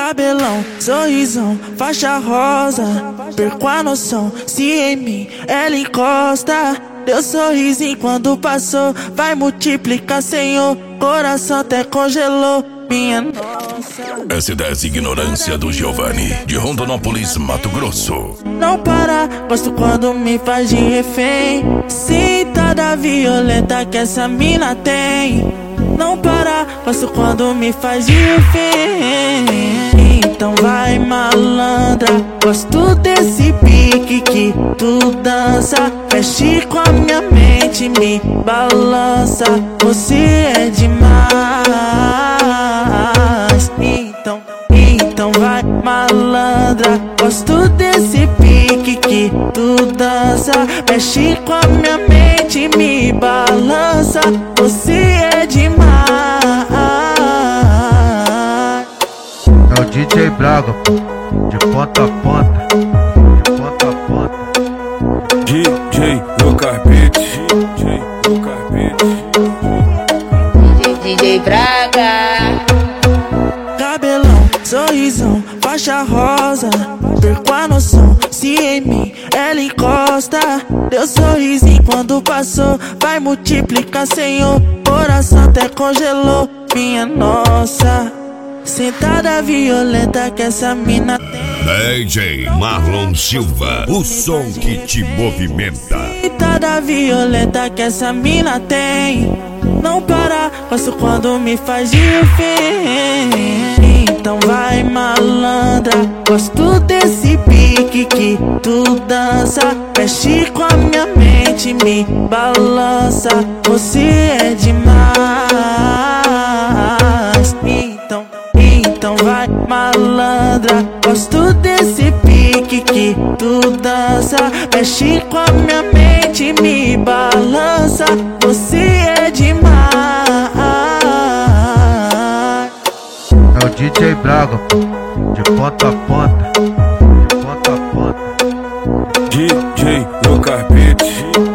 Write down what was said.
Cabelão, sorrisão, faixa rosa. Perco a noção, se em mim ela encosta. Deu sorrisinho quando passou, vai multiplicar, Senhor. Coração até congelou, minha nossa. S10 Ignorância do Giovanni, de Rondonópolis, Mato Grosso. Não para, gosto quando me faz de refém. Cintada violenta que essa mina tem. Não para, gosto quando me faz de refém. Então vai malandra, gosto desse pique que tu dança. Mexe com a minha mente, me balança. Você é demais. Então vai malandra, gosto desse pique que tu dança. Mexe com a minha mente, me balança. Você é demais. É o DJ Braga, de ponta a ponta, de ponta a ponta. DJ Lucas Beat, DJ Lucas Beat. DJ Braga. Cabelão, sorrisão, faixa rosa. Perco a noção, se em mim ela encosta. Deu sorrisinho quando passou, vai multiplicar, Senhor. Coração até congelou, minha nossa. Sentada violenta que essa mina tem. DJ Marlon Silva, o som que te movimenta. Sentada violenta que essa mina tem. Não para, gosto quando me faz de refém. Então vai malandra, gosto desse pique que tu dança. Mexe com a minha mente, me balança. Você é demais. Então vai malandra, gosto desse pique que tu dança. Mexe com a minha mente, me balança. Você é demais. É o DJ Braga, de ponta a ponta, de ponta a ponta. DJ Lucas Beat.